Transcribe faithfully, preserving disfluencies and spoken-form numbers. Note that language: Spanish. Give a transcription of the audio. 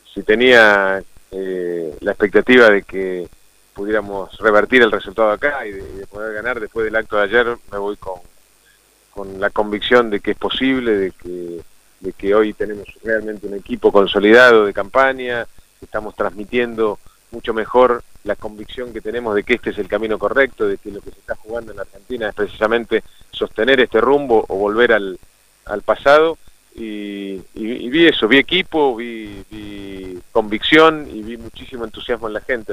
si tenía eh, la expectativa de que pudiéramos revertir el resultado acá y de, de poder ganar después del acto de ayer, me voy con, con la convicción de que es posible, de que, de que hoy tenemos realmente un equipo consolidado de campaña, que estamos transmitiendo mucho mejor la convicción que tenemos de que este es el camino correcto, de que lo que se está jugando en la Argentina es precisamente sostener este rumbo o volver al, al pasado, y, y, y vi eso, vi equipo, vi, vi convicción y vi muchísimo entusiasmo en la gente.